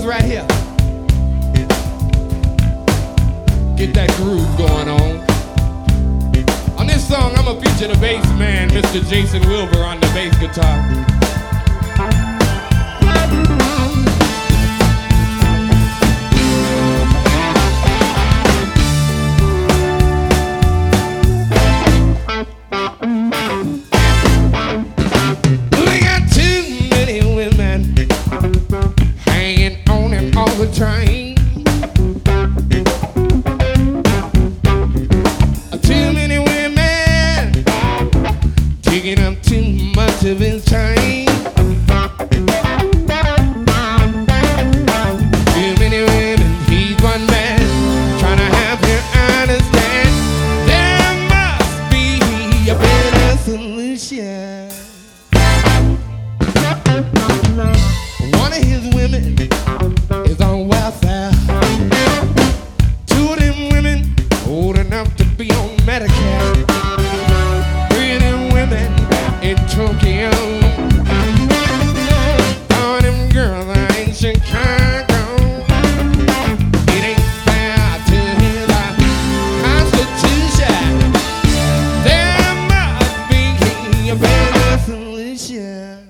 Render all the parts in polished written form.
fellas right here. Get that groove going on. On this song, I'm gonna feature the bass man, Mr. Jason Wilbur, on the bass guitar. We got too many women hanging on him all the time. Too many women taking up too much of his time. Too many women, he's one man, trying to have you understand. There must be a better solution. One of his women is on welfare. Two of them women old enough to be on Medicare. Three of them women in Tokyo. All them girls are in Chicago. It ain't fair to his constitution. There must be a better solution.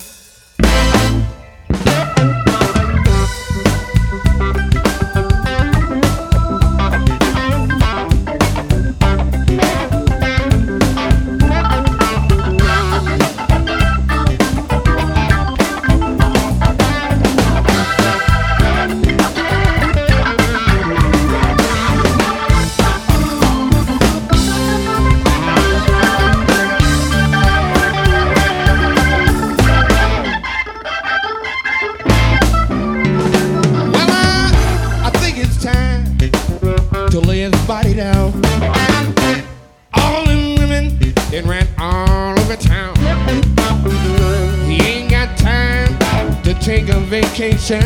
To lay his body down. All them women that ran all over town. He ain't got time to take a vacation.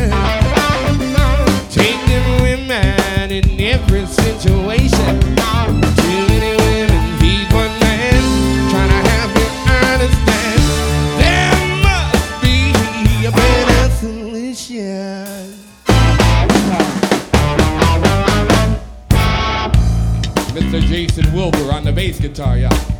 Take them women in every situation. Too many women, he's one man, trying to have you understand. There must be a better solution. Mr. Jason Wilbur on the bass guitar, y'all.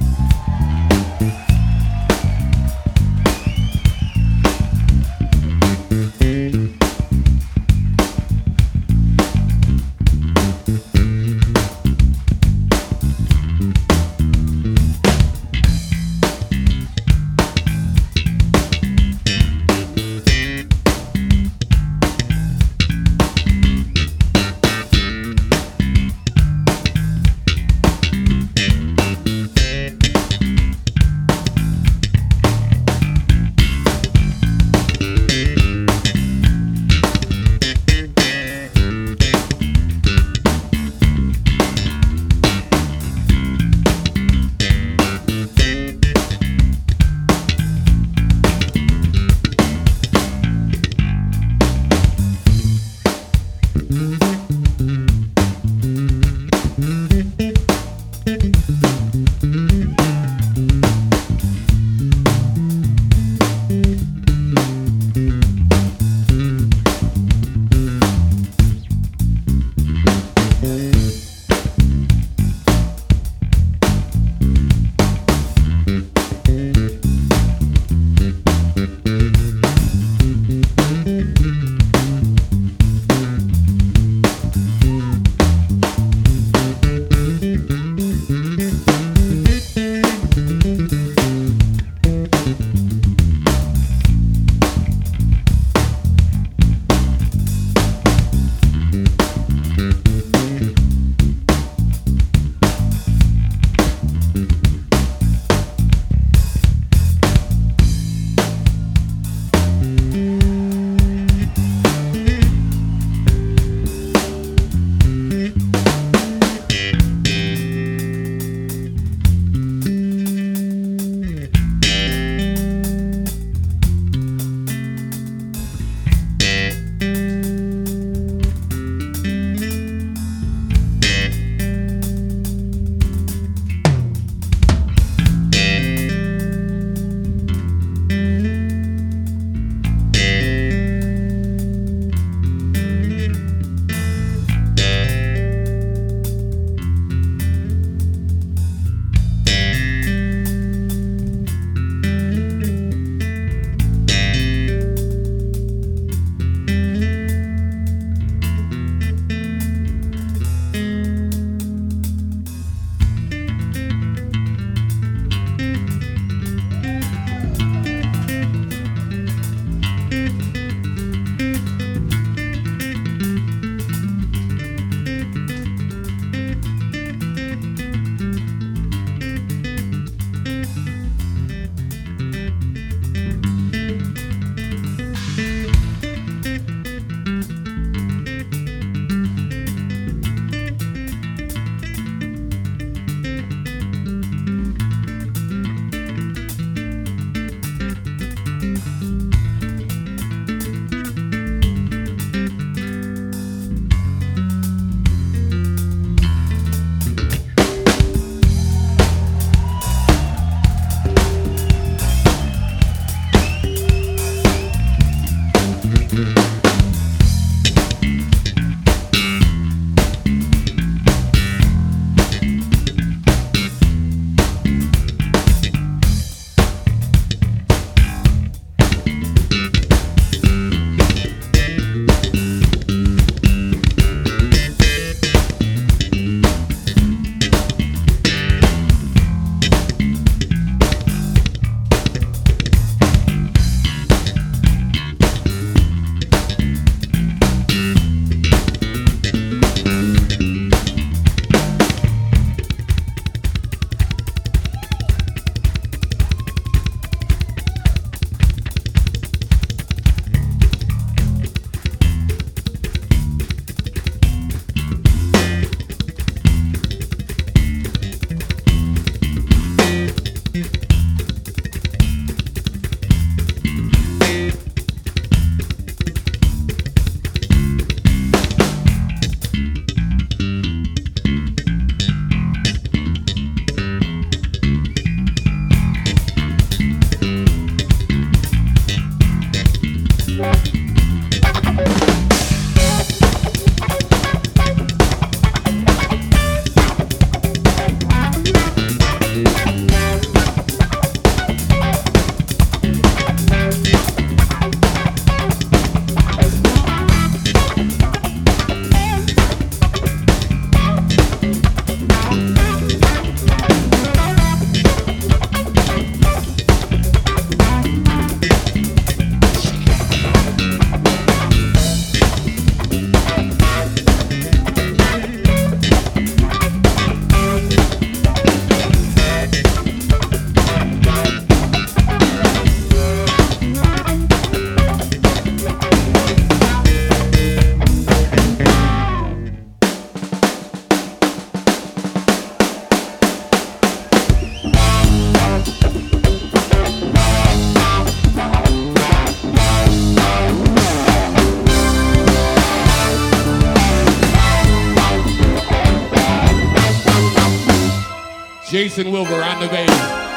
Jason Wilbur on the bass.